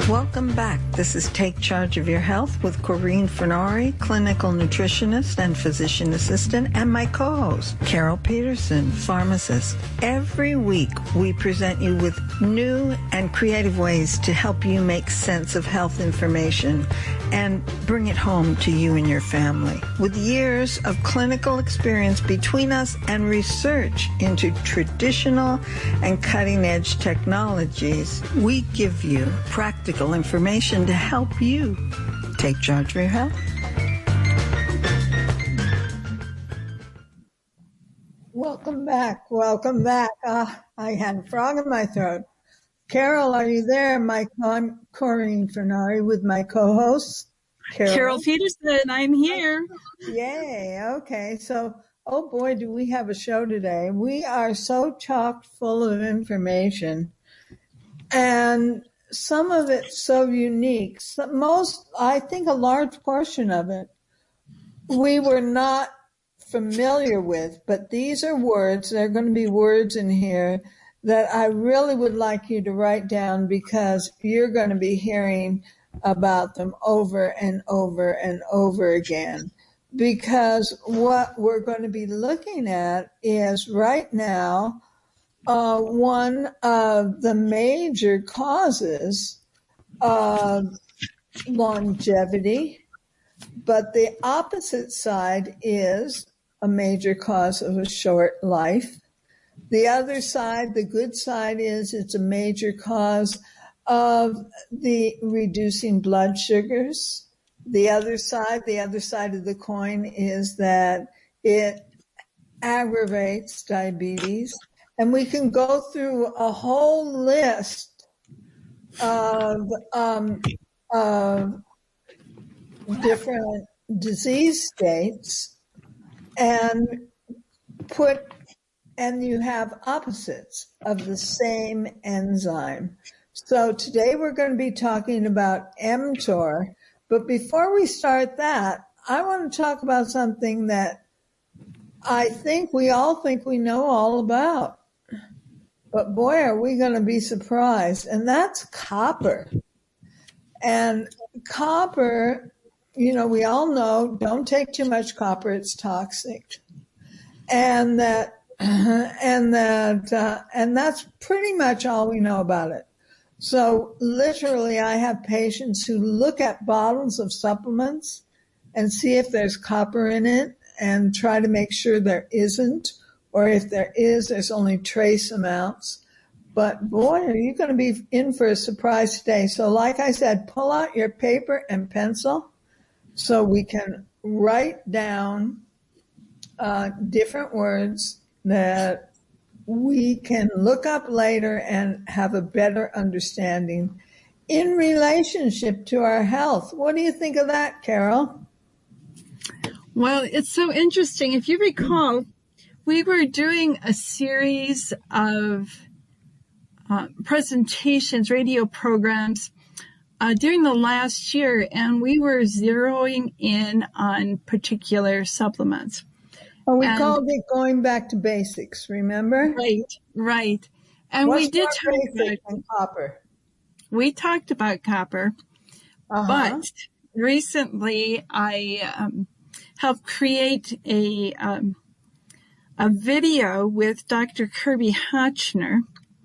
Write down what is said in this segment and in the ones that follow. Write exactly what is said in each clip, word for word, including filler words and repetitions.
Welcome back. This is Take Charge of Your Health with Corinne Fernari, clinical nutritionist and physician assistant, and my co-host, Carol Peterson, pharmacist. Every week, we present you with new and creative ways to help you make sense of health information and bring it home to you and your family. With years of clinical experience between us and research into traditional and cutting-edge technologies, we give you practical information to help you take charge of your health. Welcome back. Welcome back. Uh, I had a frog in my throat. Carol, are you there? My, I'm Corinne Fernari with my co-host, Carol. Carol Peterson, I'm here. Yay. Okay. So, oh boy, do we have a show today. We are so chock full of information, and some of it so unique. Most, I think a large portion of it, we were not familiar with, but these are words, there are going to be words in here that I really would like you to write down, because you're going to be hearing about them over and over and over again. Because what we're going to be looking at is right now, uh, one of the major causes of longevity, but the opposite side is a major cause of a short life. The other side, the good side, is it's a major cause of the reducing blood sugars. The other side, the other side of the coin is that it aggravates diabetes. And we can go through a whole list of, um, of different disease states and put, and you have opposites of the same enzyme. So today we're going to be talking about mTOR. But before we start that, I want to talk about something that I think we all think we know all about. But boy, are we going to be surprised. And that's copper. And copper, you know, we all know, don't take too much copper, it's toxic. And that, and that, uh, and that's pretty much all we know about it. So literally, I have patients who look at bottles of supplements and see if there's copper in it and try to make sure there isn't, or if there is, there's only trace amounts. But boy, are you going to be in for a surprise today. So like I said, pull out your paper and pencil so we can write down uh, different words that we can look up later and have a better understanding in relationship to our health. What do you think of that, Carol? Well, it's so interesting. If you recall, we were doing a series of uh, presentations, radio programs uh, during the last year, and we were zeroing in on particular supplements. Oh, we and, called it going back to basics, remember? Right, right. And What's we did talk basic about and copper. We talked about copper, uh-huh. but recently I um, helped create a um, a video with Doctor Kirby Hotchner.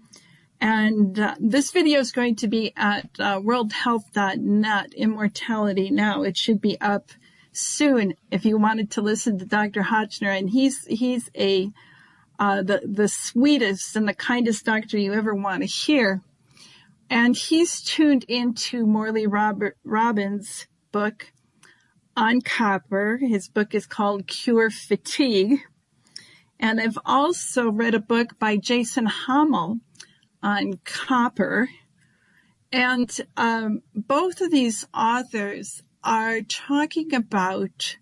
And uh, this video is going to be at uh, world health dot net, Immortality Now. It should be up soon if you wanted to listen to Doctor Hotchner. And he's he's a uh, the, the sweetest and the kindest doctor you ever want to hear. And he's tuned into Morley Robert, Robbins' book on copper. His book is called Cure Fatigue. And I've also read a book by Jason Hommel on copper. And um, both of these authors are talking about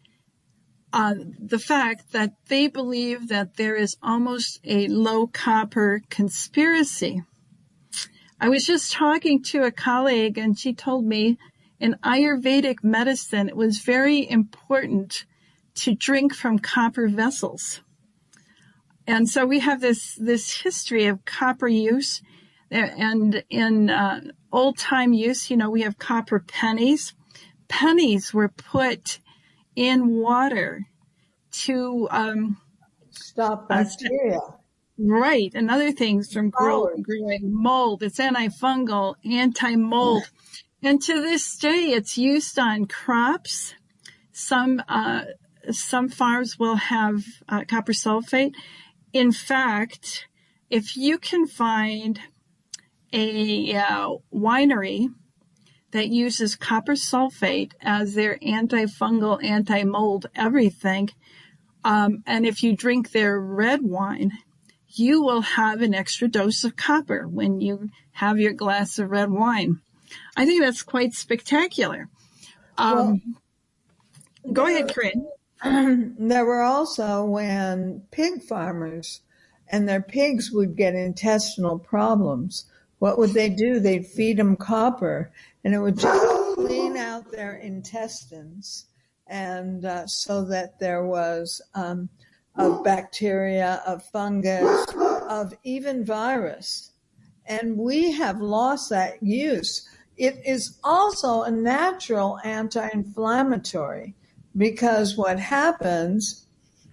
uh, the fact that they believe that there is almost a low copper conspiracy. I was just talking to a colleague, and she told me in Ayurvedic medicine, it was very important to drink from copper vessels. And so we have this, this history of copper use. And in uh, old time use, you know, we have copper pennies. Pennies were put in water to um, Stop bacteria. Uh, right, and other things from grow, Flowers. growing mold. It's antifungal, anti-mold. And to this day, it's used on crops. Some uh, some farms will have uh, copper sulfate. In fact, if you can find a uh, winery that uses copper sulfate as their antifungal, anti-mold, everything, um, and if you drink their red wine, you will have an extra dose of copper when you have your glass of red wine. I think that's quite spectacular. Um, well, go ahead, Corinne. There were also when pig farmers and their pigs would get intestinal problems, what would they do? They'd feed them copper, and it would just clean out their intestines, and uh, so that there was um, of bacteria, of fungus, of even virus. And we have lost that use. It is also a natural anti-inflammatory, because what happens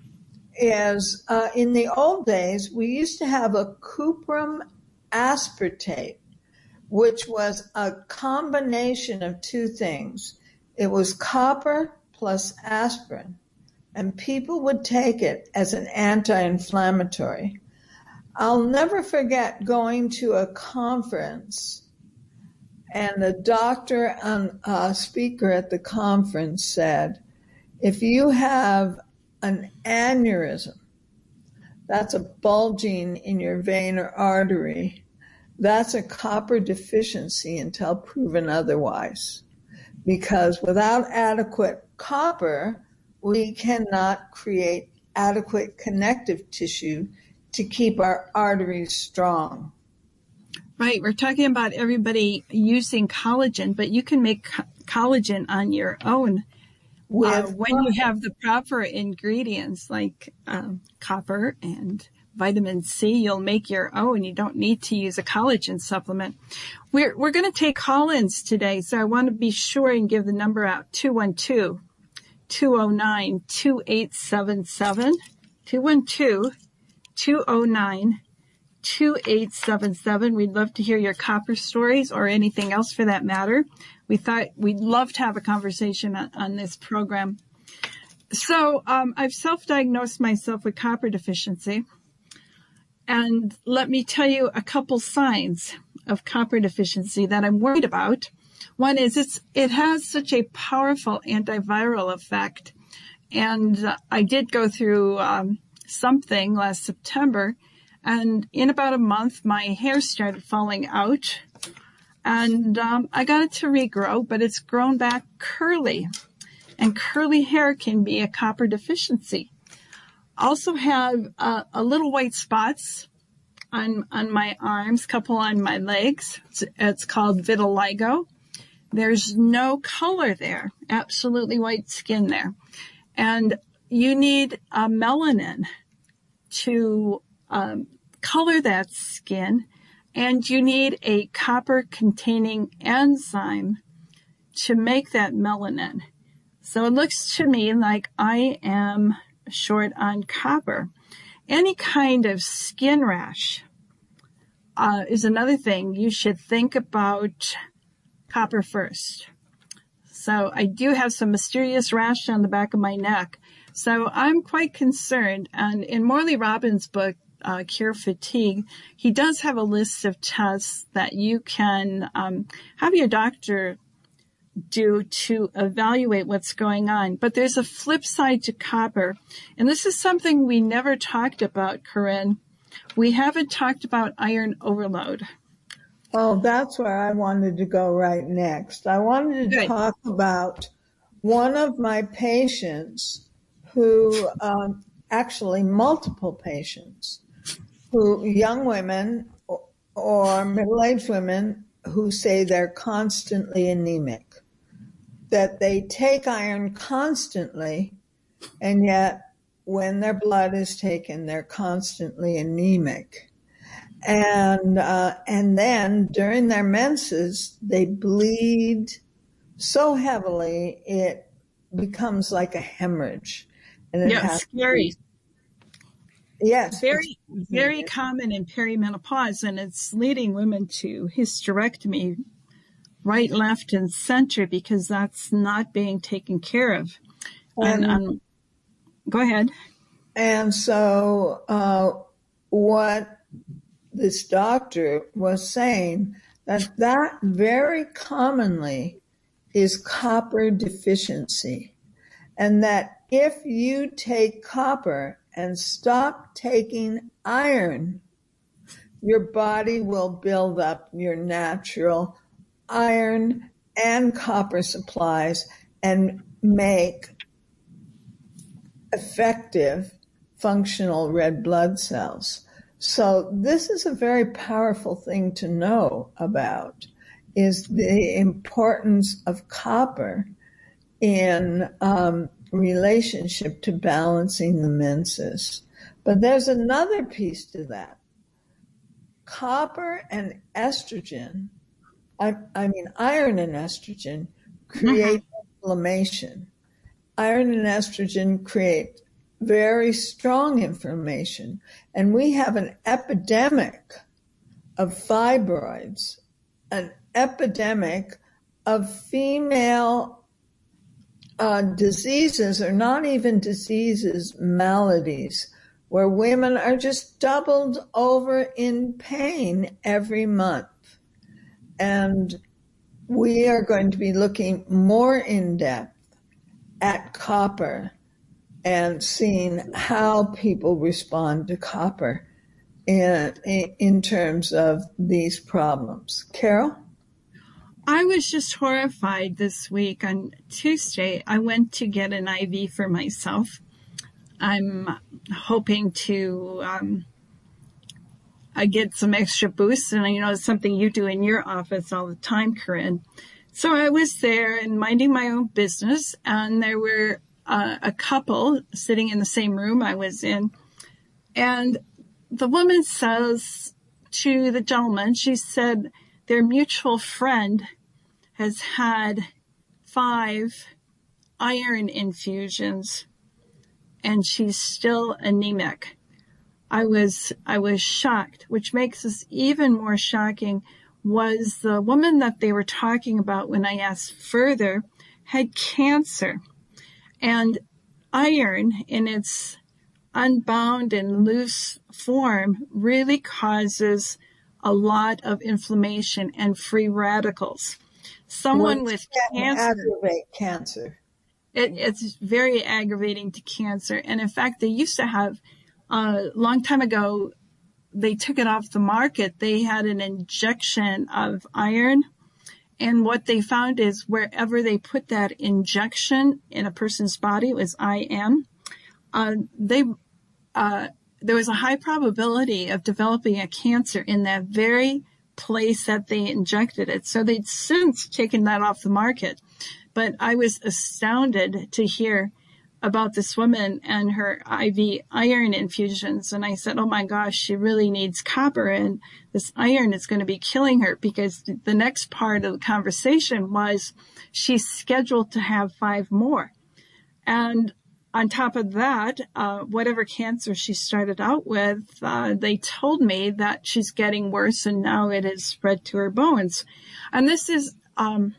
is uh, in the old days, we used to have a cuprum aspartate, which was a combination of two things. It was copper plus aspirin, and people would take it as an anti-inflammatory. I'll never forget going to a conference, and the doctor and uh, speaker at the conference said, if you have an aneurysm, that's a bulging in your vein or artery, that's a copper deficiency until proven otherwise. Because without adequate copper, we cannot create adequate connective tissue to keep our arteries strong. Right. We're talking about everybody using collagen, but you can make co- collagen on your own uh, when you have the proper ingredients like um, copper and vitamin C. You'll make your own. You don't need to use a collagen supplement. We're we're going to take call-ins today, so I want to be sure and give the number out: two one two, two oh nine, two eight seven seven, two one two, two oh nine, two eight seven seven. We'd love to hear your copper stories or anything else for that matter. We thought we'd love to have a conversation on, on this program. So um, I've self-diagnosed myself with copper deficiency. And let me tell you a couple signs of copper deficiency that I'm worried about. One is it's it has such a powerful antiviral effect. And uh, I did go through um, something last September. And in about a month, my hair started falling out. And um, I got it to regrow, but it's grown back curly. And curly hair can be a copper deficiency. Also have uh, a little white spots on on my arms, couple on my legs. It's, it's called vitiligo. There's no color there, absolutely white skin there. And you need a melanin to um, color that skin, and you need a copper-containing enzyme to make that melanin. So it looks to me like I am short on copper. Any kind of skin rash uh, is another thing. You should think about copper first. So I do have some mysterious rash on the back of my neck. So I'm quite concerned. And in Morley Robbins' book, uh, Cure Fatigue, he does have a list of tests that you can um, have your doctor do to evaluate what's going on. But there's a flip side to copper. And this is something we never talked about, Corinne. We haven't talked about iron overload. Oh, that's where I wanted to go right next. I wanted to Good. talk about one of my patients who, um, actually multiple patients, who young women or, or middle-aged women who say they're constantly anemic, that they take iron constantly, and yet when their blood is taken, they're constantly anemic. And, uh, and then during their menses, they bleed so heavily, it becomes like a hemorrhage. And it Yeah, has scary. Yes. Very, very common in perimenopause, and it's leading women to hysterectomy right, left, and center because that's not being taken care of. And, and um, go ahead. And so uh, what this doctor was saying, that that very commonly is copper deficiency. And that if you take copper and stop taking iron, your body will build up your natural iron and copper supplies and make effective functional red blood cells. So this is a very powerful thing to know about, is the importance of copper in um, relationship to balancing the menses. But there's another piece to that. Copper and estrogen, I, I mean iron and estrogen, create mm-hmm. inflammation. Iron and estrogen create very strong inflammation. And we have an epidemic of fibroids, an epidemic of female uh, diseases, or not even diseases, maladies, where women are just doubled over in pain every month. And we are going to be looking more in depth at copper and seeing how people respond to copper in, in terms of these problems. Carol? I was just horrified this week. On Tuesday, I went to get an I V for myself. I'm hoping to um, I get some extra boosts, and you know, it's something you do in your office all the time, Corinne. So I was there and minding my own business, and there were uh, a couple sitting in the same room I was in, and the woman says to the gentleman, she said their mutual friend has had five iron infusions, and she's still anemic. I was I was shocked, which makes this even more shocking. Was the woman that they were talking about when I asked further had cancer, and iron in its unbound and loose form really causes a lot of inflammation and free radicals. Someone Which with can cancer, aggravate cancer. It, it's very aggravating to cancer. And in fact, they used to have, a uh, long time ago, they took it off the market. They had an injection of iron. And what they found is wherever they put that injection in a person's body, it was I M, uh, they, uh, there was a high probability of developing a cancer in that very place that they injected it. So they'd since taken that off the market. But I was astounded to hear about this woman and her I V iron infusions. And I said, oh my gosh, she really needs copper, and this iron is going to be killing her, because the next part of the conversation was she's scheduled to have five more. And on top of that, uh, whatever cancer she started out with, uh, they told me that she's getting worse, and now it has spread to her bones. And this is, um,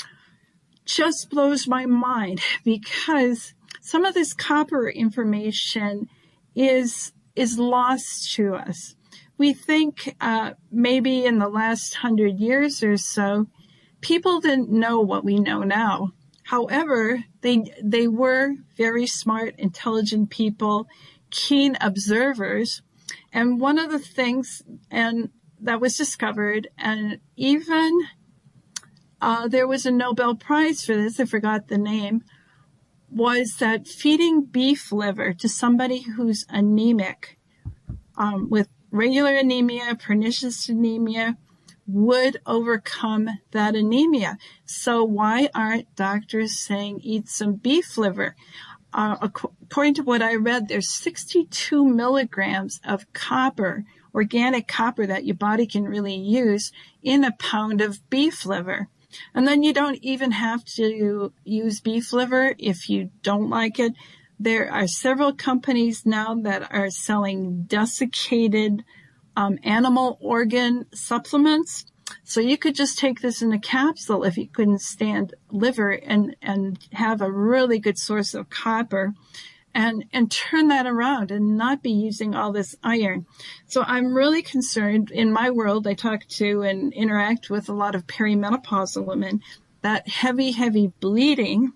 just blows my mind, because some of this copper information is, is lost to us. We think, uh, maybe in the last hundred years or so, people didn't know what we know now. However, they they were very smart, intelligent people, keen observers. And one of the things and that was discovered, and even uh, there was a Nobel Prize for this, I forgot the name, was that feeding beef liver to somebody who's anemic, um, with regular anemia, pernicious anemia, would overcome that anemia. So why aren't doctors saying eat some beef liver? Uh, according to what I read, there's sixty-two milligrams of copper organic copper that your body can really use in a pound of beef liver. And then you don't even have to use beef liver if you don't like it. There are several companies now that are selling desiccated um, animal organ supplements. So you could just take this in a capsule if you couldn't stand liver and, and have a really good source of copper and, and turn that around and not be using all this iron. So I'm really concerned. In my world, I talk to and interact with a lot of perimenopausal women that heavy, heavy bleeding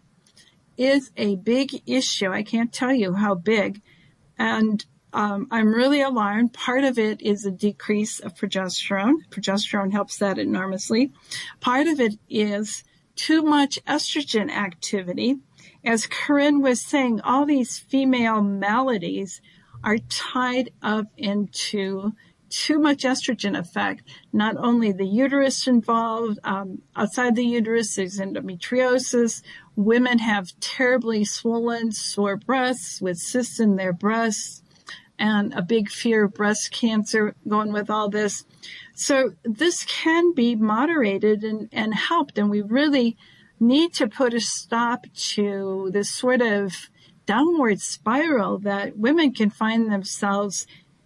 is a big issue. I can't tell you how big. And um, I'm really alarmed. Part of it is a decrease of progesterone. Progesterone helps that enormously. Part of it is too much estrogen activity. As Corinne was saying, all these female maladies are tied up into too much estrogen effect. Not only the uterus involved, um, outside the uterus there's endometriosis. Women have terribly swollen, sore breasts with cysts in their breasts and a big fear of breast cancer going with all this. So this can be moderated and, and helped, and we really need to put a stop to this sort of downward spiral that women can find themselves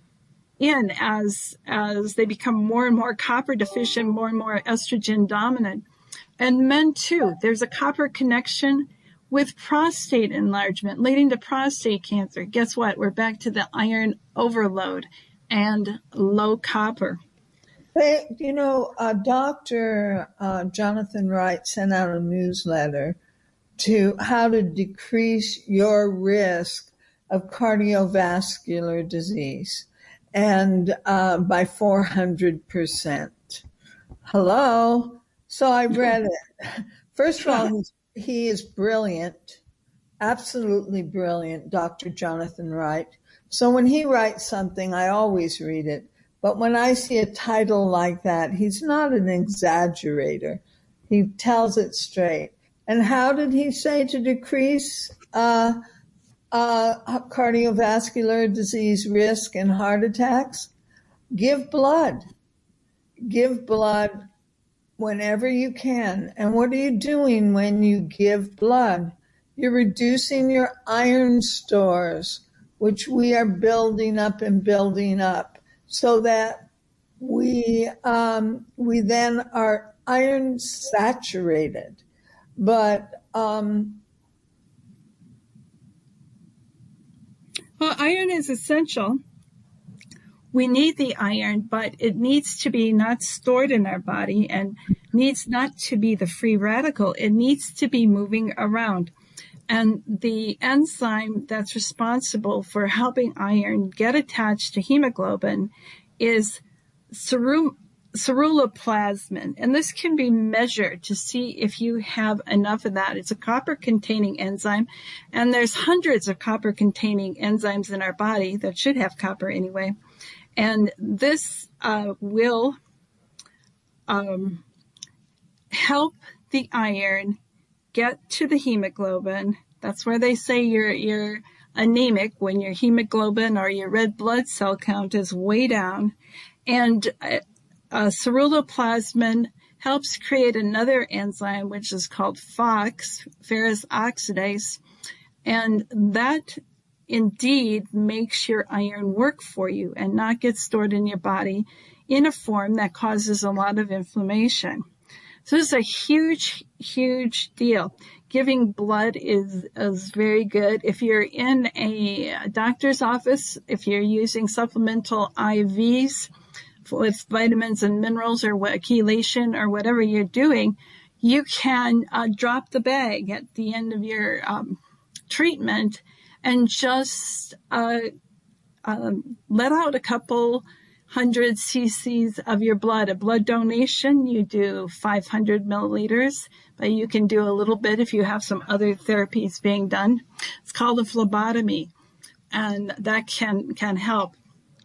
in as as they become more and more copper deficient, more and more estrogen dominant. And men too. There's a copper connection with prostate enlargement leading to prostate cancer. Guess what? We're back to the iron overload and low copper. They, you know, uh, Doctor Uh, Jonathan Wright sent out a newsletter to how to decrease your risk of cardiovascular disease, and uh, by four hundred percent. Hello? So I read it. First of all, he is brilliant, absolutely brilliant, Doctor Jonathan Wright. So when he writes something, I always read it. But when I see a title like that, he's not an exaggerator. He tells it straight. And how did he say to decrease uh, uh, cardiovascular disease risk and heart attacks? Give blood. Give blood whenever you can. And what are you doing when you give blood? You're reducing your iron stores, which we are building up and building up, so that we um, we then are iron saturated. But um, well, iron is essential. We need the iron, but it needs to be not stored in our body and needs not to be the free radical. It needs to be moving around. And the enzyme that's responsible for helping iron get attached to hemoglobin is ceru- ceruloplasmin. And this can be measured to see if you have enough of that. It's a copper-containing enzyme, and there's hundreds of copper-containing enzymes in our body that should have copper anyway. And this uh, will um, help the iron get to the hemoglobin. That's where they say you're you're anemic when your hemoglobin or your red blood cell count is way down. And uh, uh, ceruloplasmin helps create another enzyme, which is called FOX, ferrous oxidase. And that indeed makes your iron work for you and not get stored in your body in a form that causes a lot of inflammation. So this is a huge, huge deal. Giving blood is, is very good. If you're in a doctor's office, if you're using supplemental I Vs with vitamins and minerals or what, chelation or whatever you're doing, you can uh, drop the bag at the end of your um, treatment and just uh, um, let out a couple hundred cc's of your blood. A blood donation, you do five hundred milliliters, but you can do a little bit if you have some other therapies being done. It's called a phlebotomy, and that can can help.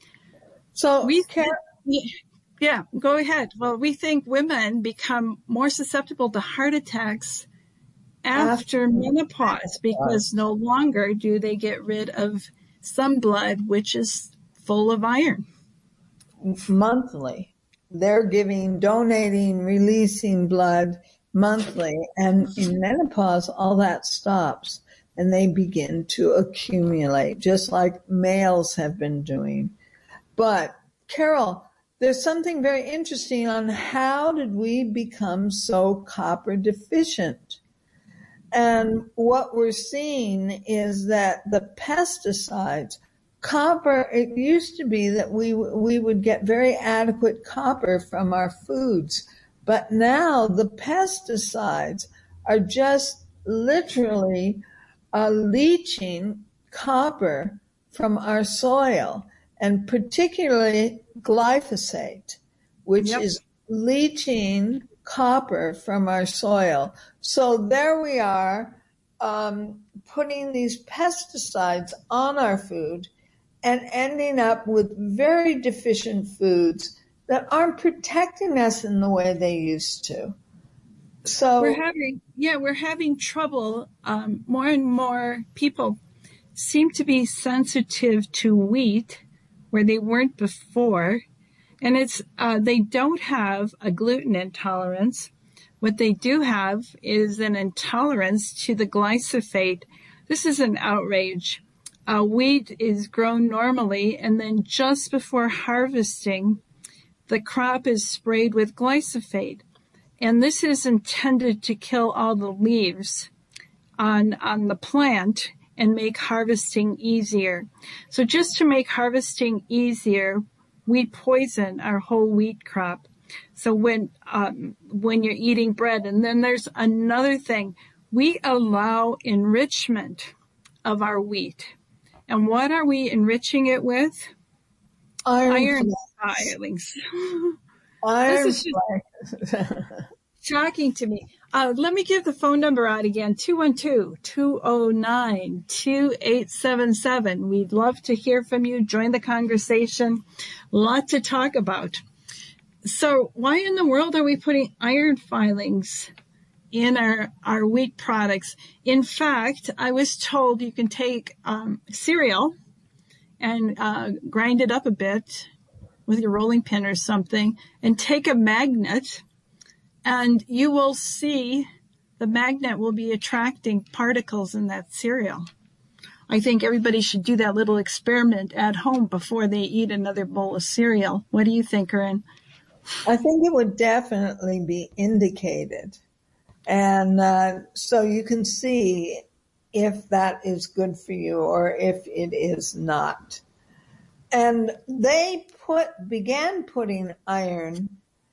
So we can yeah, go ahead. Well, we think women become more susceptible to heart attacks after, after menopause because no longer do they get rid of some blood, which is full of iron. monthly. They're giving, donating, releasing blood monthly. And in menopause, all that stops and they begin to accumulate, just like males have been doing. But Carol, there's something very interesting on how did we become so copper deficient? And what we're seeing is that the pesticides, copper, it used to be that we we would get very adequate copper from our foods, but now the pesticides are just literally uh, leaching copper from our soil, and particularly glyphosate, which yep. is leaching copper from our soil. So there we are, um, putting these pesticides on our food and ending up with very deficient foods that aren't protecting us in the way they used to. So we're having, yeah, we're having trouble. Um, more and more people seem to be sensitive to wheat where they weren't before. And it's, uh, they don't have a gluten intolerance. What they do have is an intolerance to the glyphosate. This is an outrage. Uh, wheat is grown normally, and then just before harvesting, the crop is sprayed with glyphosate. And this is intended to kill all the leaves on, on the plant and make harvesting easier. So just to make harvesting easier, we poison our whole wheat crop. So when um, when you're eating bread, and then there's another thing, we allow enrichment of our wheat. And what are we enriching it with? Iron, Iron filings. Iron This is just shocking to me. Uh, let me give the phone number out again, two one two, two oh nine, two eight seven seven. We'd love to hear from you. Join the conversation. A lot to talk about. So why in the world are we putting iron filings in our, our wheat products? In fact, I was told you can take um, cereal and uh, grind it up a bit with your rolling pin or something and take a magnet, and you will see the magnet will be attracting particles in that cereal. I think everybody should do that little experiment at home before they eat another bowl of cereal. What do you think, Corinne? I think it would definitely be indicated. And uh, so you can see if that is good for you or if it is not. And they put began putting iron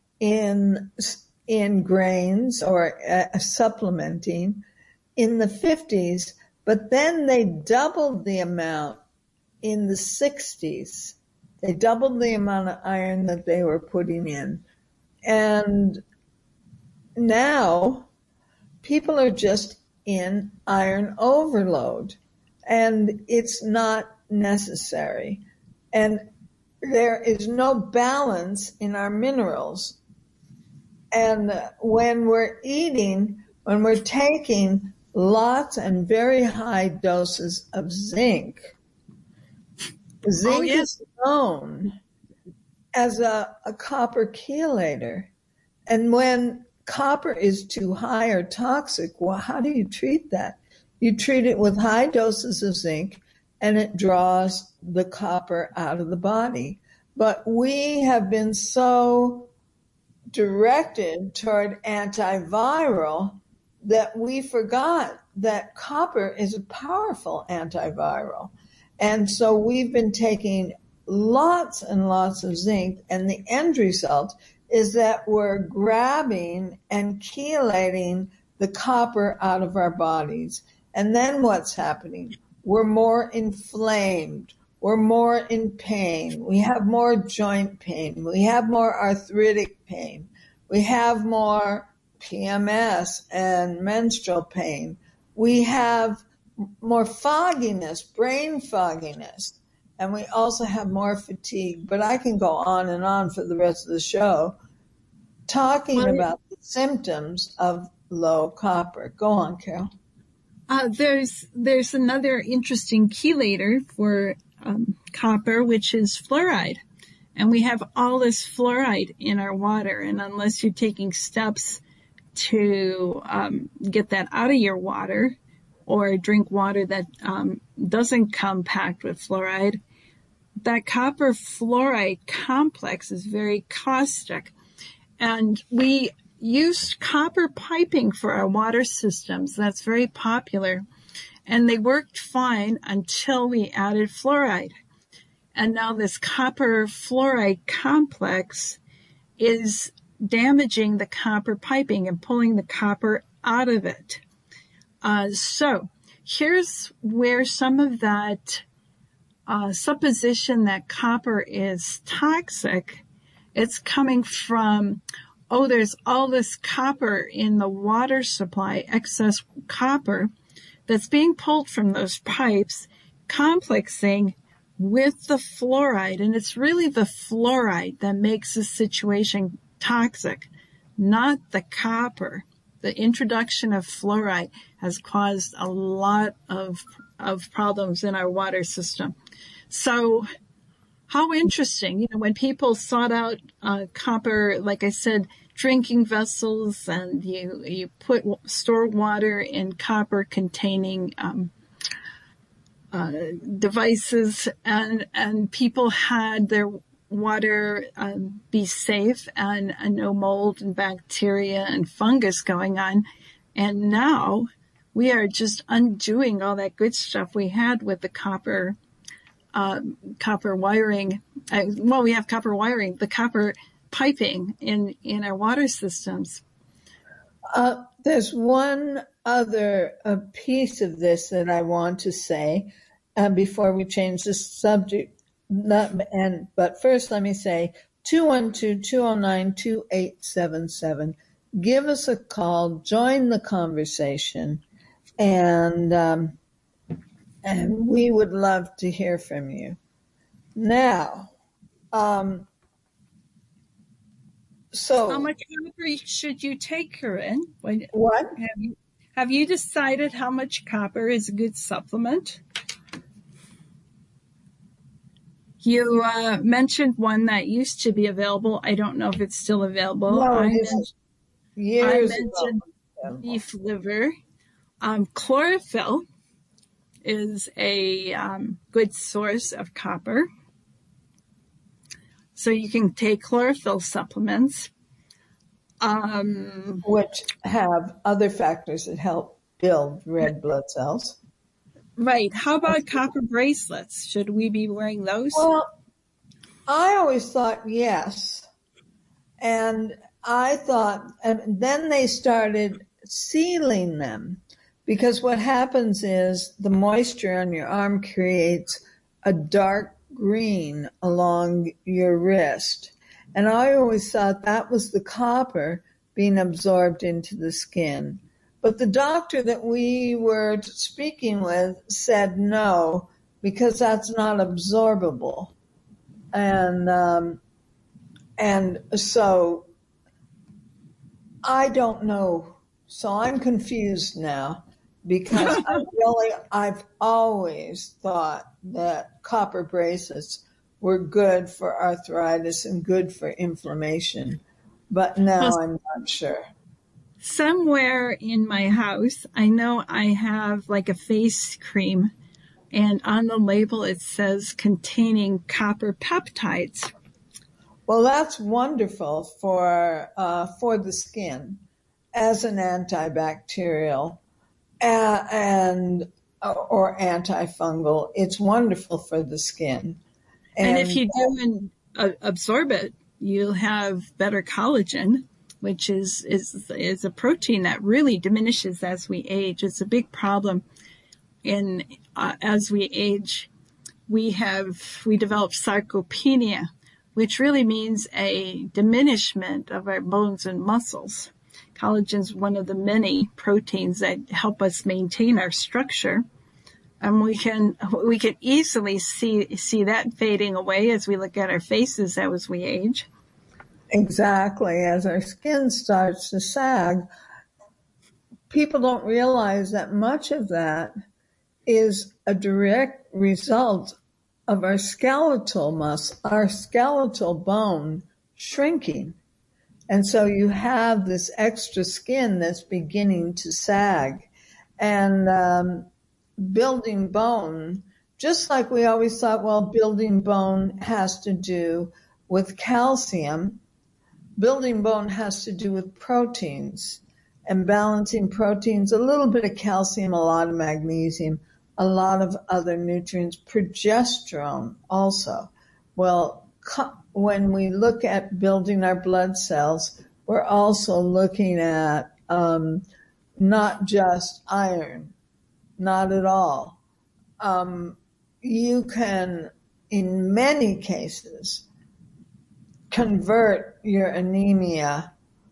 in in grains or uh, supplementing in the fifties, but then they doubled the amount in the sixties. They doubled the amount of iron that they were putting in. And now people are just in iron overload, and it's not necessary. And there is no balance in our minerals. And when we're eating, when we're taking lots and very high doses of zinc, zinc oh, yes. is known as a, a copper chelator. And when copper is too high or toxic, well, how do you treat that? You treat it with high doses of zinc, and it draws the copper out of the body. But we have been so directed toward antiviral that we forgot that copper is a powerful antiviral. And so we've been taking lots and lots of zinc, and the end result is that we're grabbing and chelating the copper out of our bodies. And then what's happening? We're more inflamed. We're more in pain. We have more joint pain. We have more arthritic pain. We have more P M S and menstrual pain. We have more fogginess, brain fogginess, and we also have more fatigue. But I can go on and on for the rest of the show talking well, about the symptoms of low copper. Go on, Carol. Uh, there's there's another interesting chelator for um, copper, which is fluoride. And we have all this fluoride in our water. And unless you're taking steps to um, get that out of your water, or drink water that um, doesn't come packed with fluoride, that copper fluoride complex is very caustic. And we use copper piping for our water systems. That's very popular. And they worked fine until we added fluoride. And now this copper fluoride complex is damaging the copper piping and pulling the copper out of it. Uh, so here's where some of that uh, supposition that copper is toxic, it's coming from, oh, there's all this copper in the water supply, excess copper, that's being pulled from those pipes, complexing with the fluoride. And it's really the fluoride that makes the situation toxic, not the copper. The introduction of fluoride has caused a lot of, of problems in our water system. So how interesting, you know, when people sought out uh, copper, like I said, drinking vessels, and you you put store water in copper containing um, uh, devices, and and people had their water um, be safe and, and no mold and bacteria and fungus going on. And now we are just undoing all that good stuff we had with the copper, um, copper wiring. Uh, well, we have copper wiring, the copper piping in, in our water systems. Uh, there's one other uh, piece of this that I want to say uh, before we change the subject. Not, and but first, let me say two one two, two oh nine, two eight seven seven. Give us a call, join the conversation, and um, and we would love to hear from you. Now, um, so how much copper should you take, Corinne? When, what have you have you decided how much copper is a good supplement? You uh, mentioned one that used to be available. I don't know if it's still available. No, I, it mentioned, years I mentioned ago. beef liver. Um, chlorophyll is a um, good source of copper. So you can take chlorophyll supplements. Um, Which have other factors that help build red blood cells. Right. How about copper bracelets? Should we be wearing those? Well, I always thought yes. And I thought, and then they started sealing them, because what happens is the moisture on your arm creates a dark green along your wrist. And I always thought that was the copper being absorbed into the skin. But the doctor that we were speaking with said no, because that's not absorbable. And um, and so I don't know. So I'm confused now, because I really, I've always thought that copper bracelets were good for arthritis and good for inflammation. But now I'm not sure. Somewhere in my house, I know I have like a face cream, and on the label it says containing copper peptides. Well, that's wonderful for uh, for the skin as an antibacterial uh, and or antifungal. It's wonderful for the skin. And, and if you do and, uh, absorb it, you'll have better collagen, which is, is, is a protein that really diminishes as we age. It's a big problem in, uh, as we age. We have, we develop sarcopenia, which really means a diminishment of our bones and muscles. Collagen is one of the many proteins that help us maintain our structure. And we can, we can easily see, see that fading away as we look at our faces as we age. Exactly. As our skin starts to sag, people don't realize that much of that is a direct result of our skeletal muscle, our skeletal bone shrinking. And so you have this extra skin that's beginning to sag. And um, building bone, just like we always thought, well, building bone has to do with calcium, building bone has to do with proteins and balancing proteins, a little bit of calcium, a lot of magnesium, a lot of other nutrients, progesterone also. Well, co- when we look at building our blood cells, we're also looking at um, not just iron, not at all. Um, you can, in many cases, convert your anemia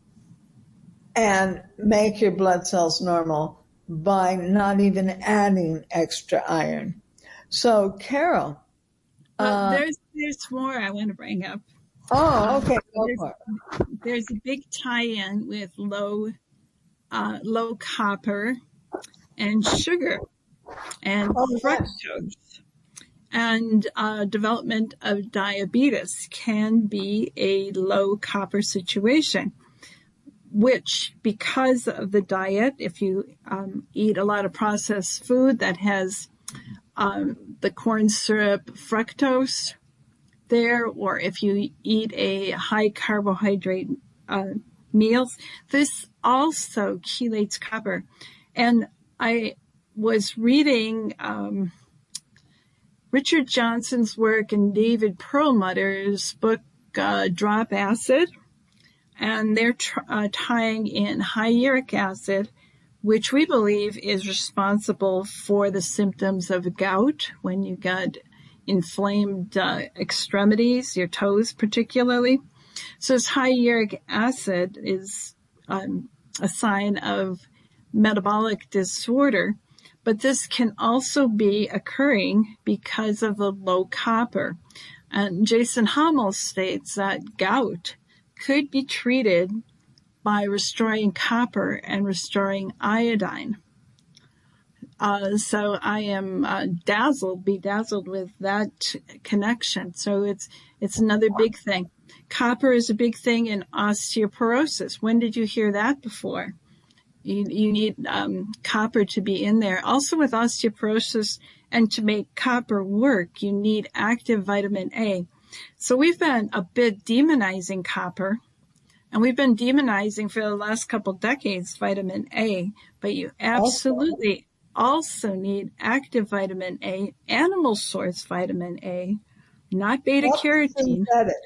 and make your blood cells normal by not even adding extra iron. So, Carol. Uh, uh, there's there's more I want to bring up. Oh, okay. Go there's, for it. there's a big tie-in with low uh, low copper and sugar and Oh, yes. fructose. And uh, development of diabetes can be a low copper situation, which because of the diet, if you um, eat a lot of processed food that has um, the corn syrup fructose there, or if you eat a high carbohydrate uh, meals, this also chelates copper. And I was reading um, Richard Johnson's work and David Perlmutter's book, uh, Drop Acid, and they're tr- uh, tying in high uric acid, which we believe is responsible for the symptoms of gout when you got inflamed uh, extremities, your toes particularly. So this high uric acid is um, a sign of metabolic disorder, but this can also be occurring because of the low copper. And Jason Hummel states that gout could be treated by restoring copper and restoring iodine. Uh, so I am uh, dazzled, bedazzled with that connection. So it's it's another big thing. Copper is a big thing in osteoporosis. When did you hear that before? You, you need um, copper to be in there. Also with osteoporosis, and to make copper work, you need active vitamin A. So we've been a bit demonizing copper, and we've been demonizing for the last couple decades vitamin A, but you absolutely also need active vitamin A, animal source vitamin A, not beta carotene.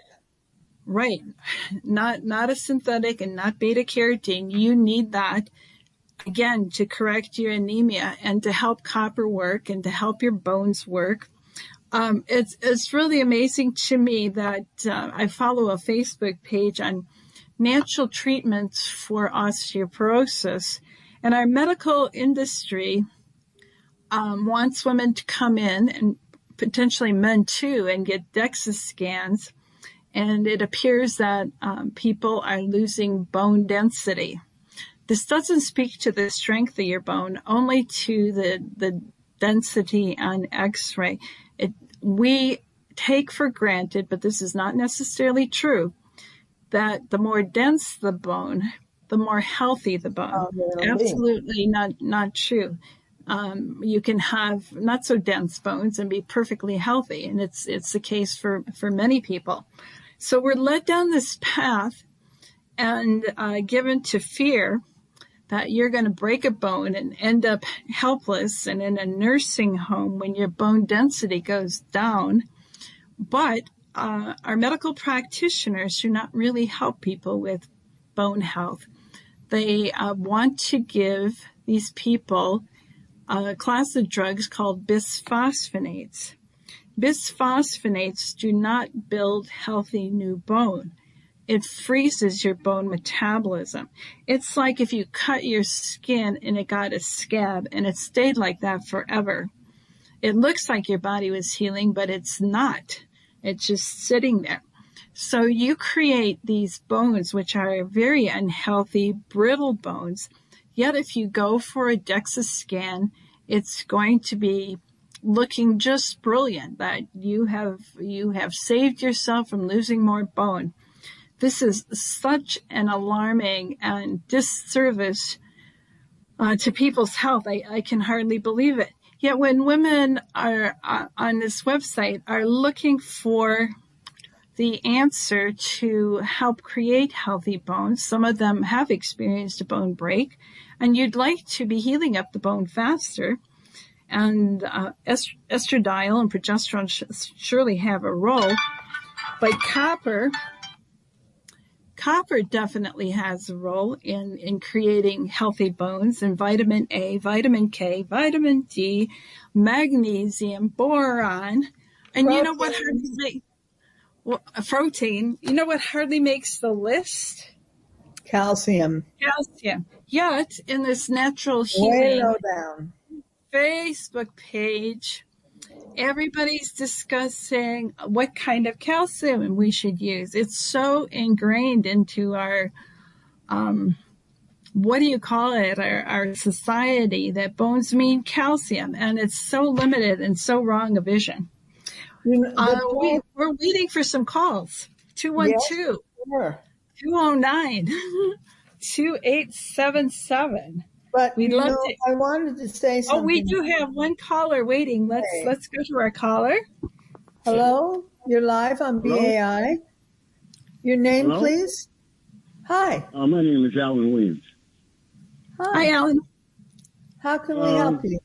Right. Not, not a synthetic and not beta carotene. You need that, again, to correct your anemia and to help copper work and to help your bones work. Um, it's, it's really amazing to me that uh, I follow a Facebook page on natural treatments for osteoporosis, and our medical industry um, wants women to come in, and potentially men too, and get DEXA scans. And it appears that um, people are losing bone density. This doesn't speak to the strength of your bone, only to the, the density on X-ray. It, we take for granted, but this is not necessarily true, that the more dense the bone, the more healthy the bone. Oh, absolutely not, not true. Um, you can have not so dense bones and be perfectly healthy. And it's, it's the case for, for many people. So we're led down this path and uh, given to fear that you're going to break a bone and end up helpless and in a nursing home when your bone density goes down. But uh, our medical practitioners do not really help people with bone health. They uh, want to give these people a class of drugs called bisphosphonates. Bisphosphonates do not build healthy new bone. It freezes your bone metabolism. It's like if you cut your skin and it got a scab and it stayed like that forever. It looks like your body was healing, but it's not. It's just sitting there. So you create these bones, which are very unhealthy, brittle bones. Yet if you go for a DEXA scan, it's going to be looking just brilliant, that you have you have saved yourself from losing more bone. This is such an alarming and disservice uh, to people's health. I, I can hardly believe it. Yet when women are uh, on this website are looking for the answer to help create healthy bones, some of them have experienced a bone break, and you'd like to be healing up the bone faster. And uh, est- estradiol and progesterone sh- surely have a role, but copper, copper definitely has a role in, in creating healthy bones, and vitamin A, vitamin K, vitamin D, magnesium, boron, and you know what hardly makes, well, protein, you know what hardly makes the list? Calcium. Calcium. Yet, in this natural Way healing low down Facebook page, everybody's discussing what kind of calcium we should use. It's so ingrained into our, um, what do you call it, our, our society, that bones mean calcium, and it's so limited and so wrong a vision. You know, uh, we, we're waiting for some calls. two one two, two oh nine, two eight seven seven. But We'd you love know, to. I wanted to say something. Oh, we do have one caller waiting. Let's Okay. let's go to our caller. Hello, you're live on B A I. Hello? Your name, Hello? please. Hi. Uh, my name is Alan Williams. Hi. Hi, Alan. How can we Um, help you?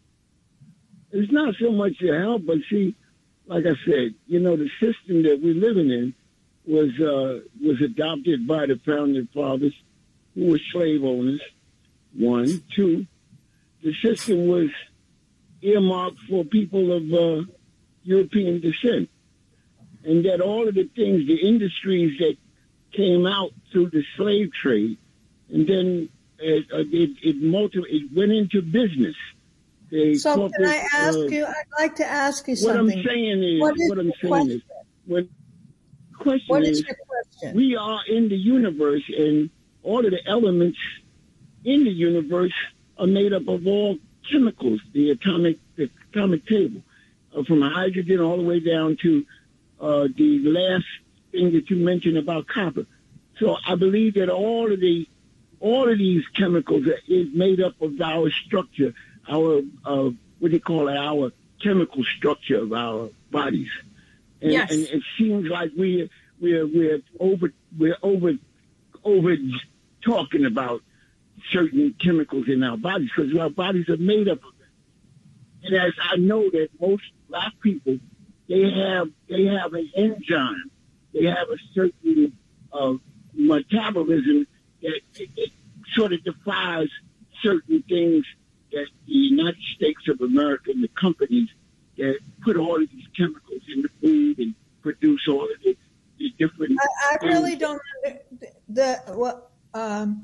It's not so much your help, but see, like I said, you know, the system that we're living in was uh, was adopted by the founding fathers, who were slave owners. One, two, the system was earmarked for people of uh, European descent, and that all of the things, the industries that came out through the slave trade, and then it it, it, multi- it went into business. They So can I ask uh, you, I'd like to ask you What something. I'm saying is, What is what I'm your saying question? is, what question What is, is your question? we are in the universe, and all of the elements in the universe are made up of all chemicals, the atomic, the atomic table, uh, from hydrogen all the way down to uh, the last thing that you mentioned about copper. So I believe that all of the, all of these chemicals are, is made up of our structure, our, uh, what do you call it, our chemical structure of our bodies. And, Yes. and it seems like we, we're, we're over, we're over, over talking about certain chemicals in our bodies, because our bodies are made up of it. And as I know that most black people, they have they have an enzyme, they have a certain uh, metabolism that it, it sort of defies certain things that the United States of America and the companies that put all of these chemicals in the food and produce all of the, the different. I, I really don't under, the what um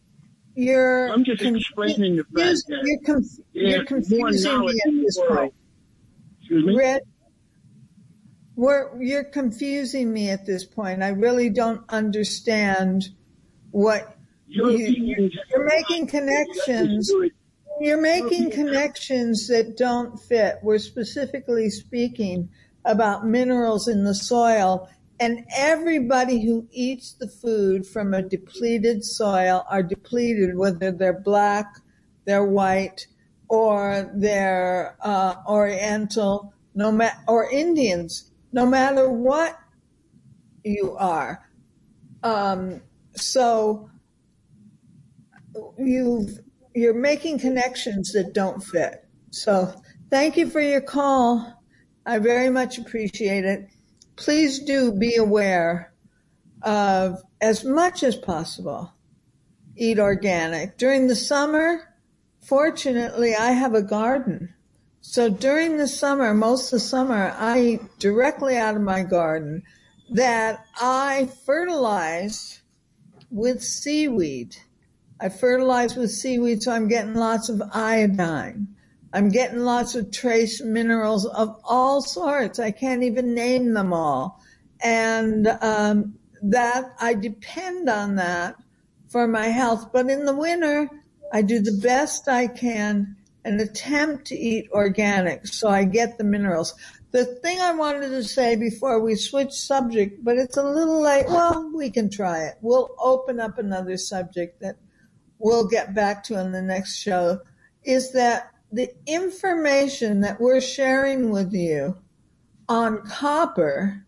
you're I'm just explaining the fact that you're, conf, you're there's more confusing knowledge me in at the this world. point. Excuse me? Red, we're, you're confusing me at this point. I really don't understand what you, Europeans, you're making connections. You're making connections that don't fit. We're specifically speaking about minerals in the soil, and everybody who eats the food from a depleted soil are depleted, whether they're black, they're white, or they're uh, Oriental, no ma- or Indians, no matter what you are. Um, so you've you're making connections that don't fit. So thank you for your call. I very much appreciate it. Please do be aware of, as much as possible, eat organic. During the summer, fortunately, I have a garden. So during the summer, most of the summer, I eat directly out of my garden that I fertilize with seaweed. I fertilize with seaweed, so I'm getting lots of iodine. I'm getting lots of trace minerals of all sorts. I can't even name them all. And um, that I depend on that for my health. But in the winter, I do the best I can and attempt to eat organic so I get the minerals. The thing I wanted to say before we switch subject, but it's a little late. Well, we can try it. We'll open up another subject that we'll get back to in the next show, is that the information that we're sharing with you on copper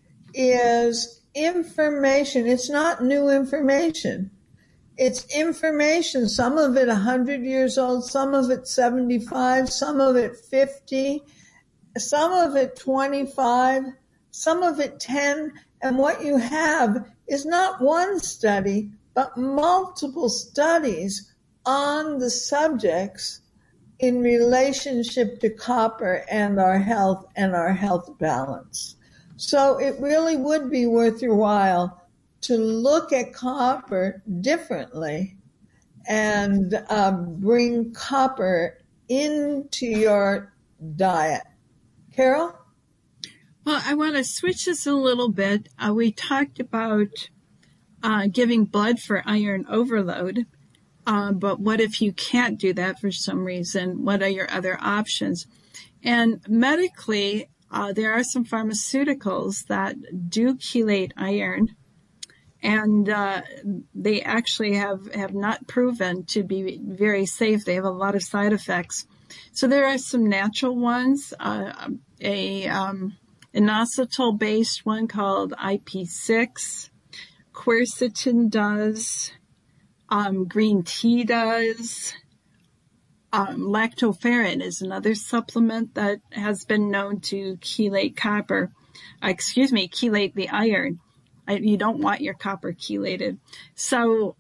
is information. It's not new information. It's information, some of it one hundred years old, some of it seventy-five, some of it fifty, some of it twenty-five, some of it ten. And what you have is not one study, but multiple studies on the subjects in relationship to copper and our health and our health balance. So it really would be worth your while to look at copper differently and uh, bring copper into your diet. Carol? Well, I want to switch this a little bit. Uh, we talked about uh, giving blood for iron overload, uh, but what if you can't do that for some reason? What are your other options? And medically, uh, there are some pharmaceuticals that do chelate iron, and uh, they actually have, have not proven to be very safe. They have a lot of side effects. So there are some natural ones, uh, a um, inositol-based one called I P six, quercetin does, um, green tea does, um, lactoferrin is another supplement that has been known to chelate copper, uh, excuse me, chelate the iron. You don't want your copper chelated. So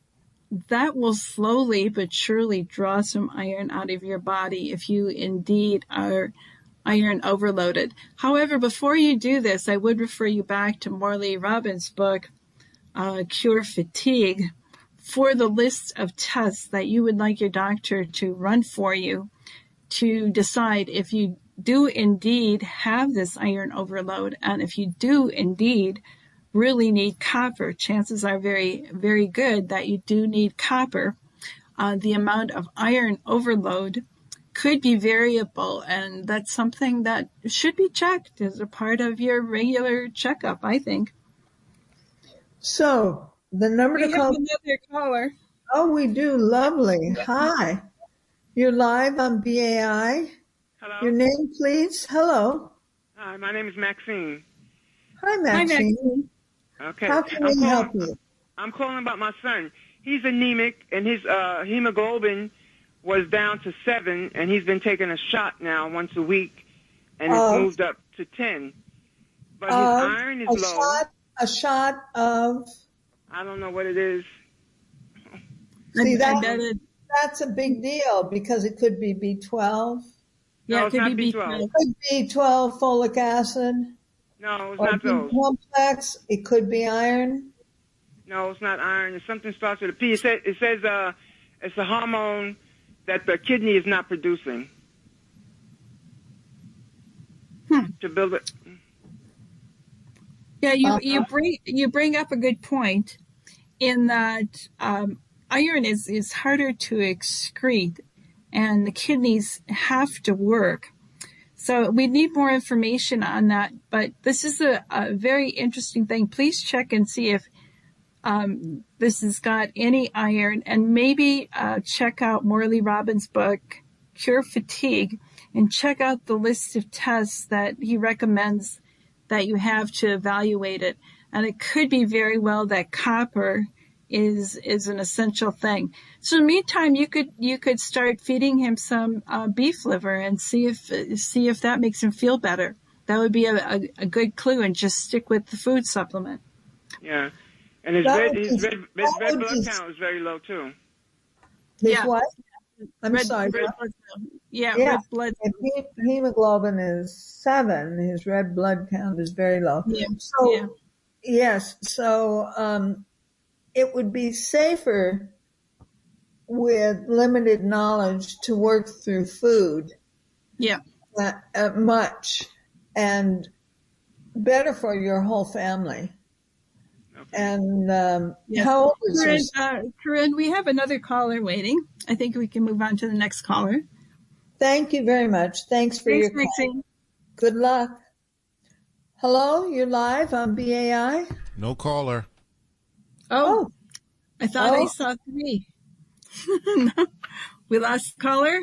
that will slowly but surely draw some iron out of your body if you indeed are iron overloaded. However, before you do this, I would refer you back to Morley Robbins' book, uh, Cure Fatigue, for the list of tests that you would like your doctor to run for you to decide if you do indeed have this iron overload, and if you do indeed really need copper. Chances are very, very good that you do need copper. Uh, the amount of iron overload could be variable, and that's something that should be checked as a part of your regular checkup, I think. So, the number we to call... We have another caller. Oh, we do. Lovely. Hi. You're live on B A I. Hello. Your name, please. Hello. Hi, my name is Maxine. Hi, Maxine. Hi, Maxine. Okay. How can I'm we calling, help you? I'm calling about my son. He's anemic, and his uh, hemoglobin was down to seven, and he's been taking a shot now once a week, and it's Uh, moved up to ten. But his Uh, iron is a low. shot, a shot of... I don't know what it is. See, I, that, I bet it, that's a big deal because it could be B twelve. yeah, No, it it's could not be B twelve. It could be twelve folic acid No, it's or not B those. complex. It could be iron. No, it's not iron. It's something starts with a P. It says, it says uh, it's a hormone that the kidney is not producing Hmm. to build it. Yeah, you, Uh-huh. you bring you bring up a good point in that um, iron is, is harder to excrete, and the kidneys have to work. So we need more information on that. But this is a, a very interesting thing. Please check and see if um, this has got any iron, and maybe uh, check out Morley Robbins' book, Cure Fatigue, and check out the list of tests that he recommends that you have to evaluate it. And it could be very well that copper is is an essential thing. So in the meantime, you could you could start feeding him some uh, beef liver and see if see if that makes him feel better. That would be a, a, a good clue, and just stick with the food supplement. Yeah. And his That red, would his be- red, his that red would blood be- count is very low too. His Yeah. what? I'm Red- sorry. red blood cell. Yeah, Yeah. red blood. If he- hemoglobin is seven, his red blood count is very low. Yeah. So, Yeah. yes, so um, it would be safer with limited knowledge to work through food Yeah. uh, uh, much, and better for your whole family. Okay. And um, Yeah. how old is Corinne, your uh, Corinne, we have another caller waiting. I think we can move on to the next caller. Thank you very much. Thanks for Thanks, your call. Maxine. Good luck. Hello, you're live on B A I. No caller. Oh, Oh, I thought I Oh. saw three. No, we lost the caller.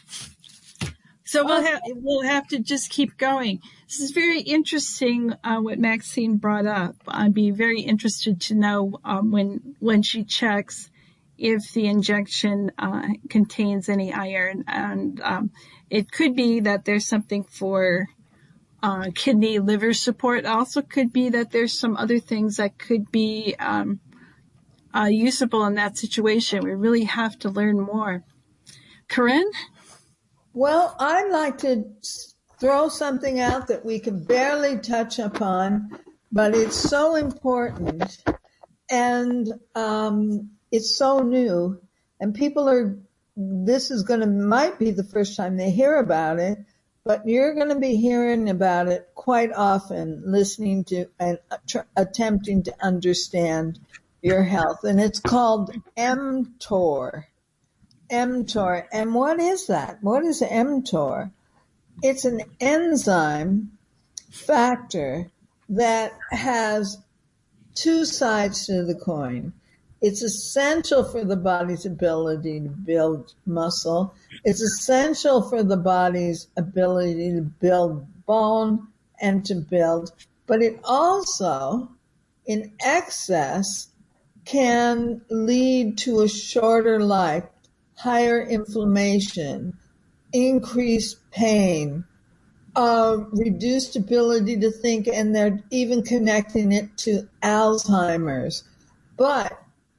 So we'll Oh. have we'll have to just keep going. This is very interesting uh, what Maxine brought up. I'd be very interested to know um, when when she checks if the injection uh, contains any iron, and um, it could be that there's something for uh, kidney liver support. Also, could be that there's some other things that could be um, uh, usable in that situation. We really have to learn more. Corinne? Well, I'd like to throw something out that we can barely touch upon, but it's so important, and um, it's so new, and people are, this is going to, might be the first time they hear about it, but you're going to be hearing about it quite often, listening to and tr- attempting to understand your health, and it's called mTOR. mTOR. And what is that? What is mTOR? It's an enzyme factor that has two sides to the coin. It's essential for the body's ability to build muscle. It's essential for the body's ability to build bone and to build, but it also, in excess, can lead to a shorter life, higher inflammation, increased pain, uh, reduced ability to think, and they're even connecting it to Alzheimer's. But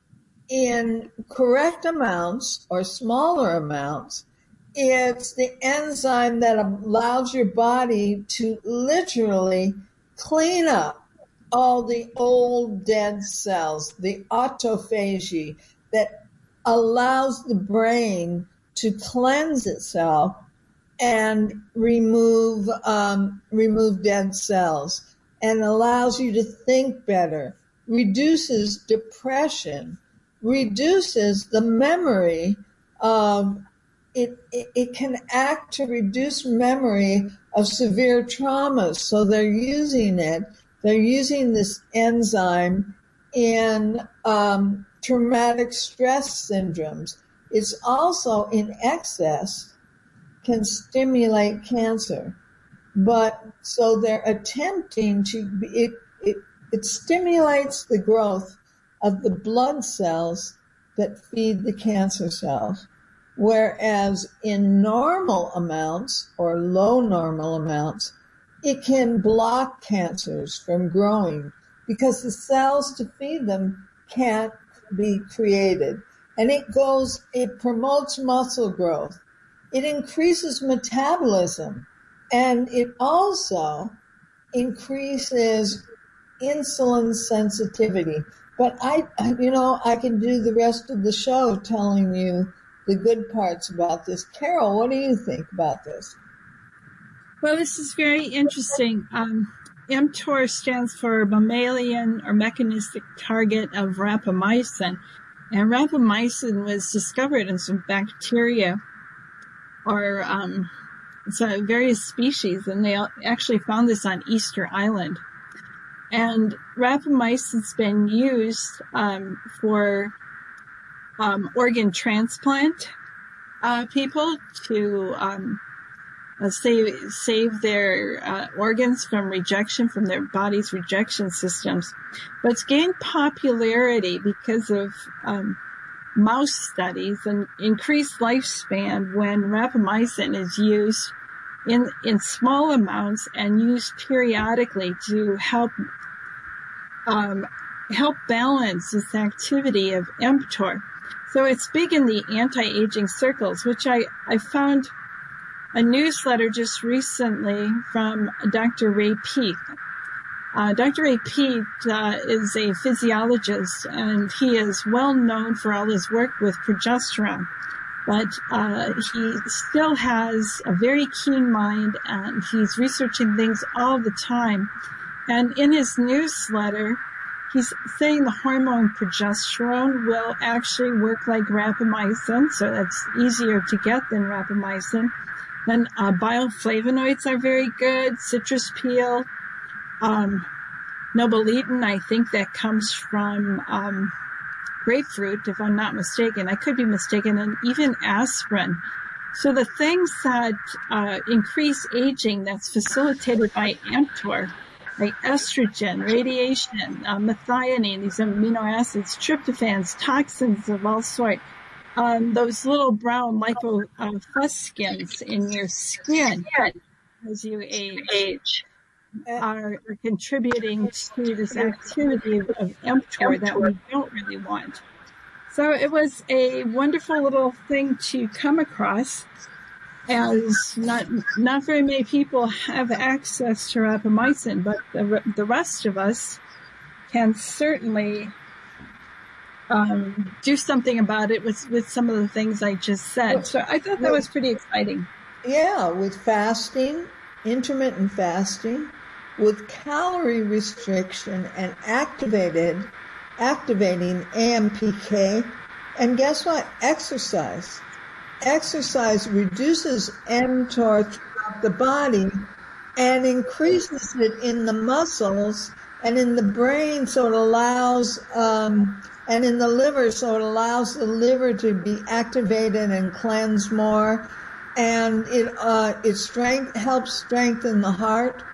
in correct amounts or smaller amounts, it's the enzyme that allows your body to literally clean up all the old dead cells, the autophagy that allows the brain to cleanse itself and remove um, remove dead cells, and allows you to think better, reduces depression, reduces the memory of it, it. It can act to reduce memory of severe traumas. So they're using it. They're using this enzyme in um, traumatic stress syndromes. It's also in excess can stimulate cancer. But so they're attempting to, it, it, it stimulates the growth of the blood cells that feed the cancer cells. Whereas in normal amounts or low normal amounts, it can block cancers from growing because the cells to feed them can't be created. And it goes, it promotes muscle growth. It increases metabolism, and it also increases insulin sensitivity. But I, you know, I can do the rest of the show telling you the good parts about this. Carol, what do you think about this? Well, this is very interesting. Um, mTOR stands for mammalian or mechanistic target of rapamycin. And rapamycin was discovered in some bacteria or um, so various species, and they actually found this on Easter Island. And rapamycin's been used um, for um, organ transplant uh, people to um, uh, save save their uh, organs from rejection, from their body's rejection systems. But it's gained popularity because of um, mouse studies and increased lifespan when rapamycin is used in in small amounts and used periodically to help um, help balance this activity of mTOR. So it's big in the anti-aging circles, which I, I found a newsletter just recently from Doctor Ray Peat. Uh, Doctor Ray Peat uh, is a physiologist, and he is well known for all his work with progesterone. But uh, he still has a very keen mind, and he's researching things all the time. And in his newsletter, he's saying the hormone progesterone will actually work like rapamycin, so that's easier to get than rapamycin. Then uh, bioflavonoids are very good. Citrus peel, um, nobiletin, I think that comes from um, grapefruit, if I'm not mistaken. I could be mistaken, and even aspirin. So the things that uh, increase aging that's facilitated by mTOR, like estrogen, radiation, uh, methionine, these amino acids, tryptophans, toxins of all sorts, um, those little brown lipofuscins in your skin as you age are, are contributing to this activity of, of mTOR that we don't really want. So it was a wonderful little thing to come across, as not not very many people have access to rapamycin, but the, the rest of us can certainly um, do something about it with, with some of the things I just said. So I thought that was pretty exciting. Yeah, with fasting, intermittent fasting, with calorie restriction and activated, activating A M P K. And guess what? Exercise. Exercise reduces mTOR throughout the body and increases it in the muscles and in the brain, so it allows, um, and in the liver, so it allows the liver to be activated and cleanse more. And it uh, it strength helps strengthen the heart.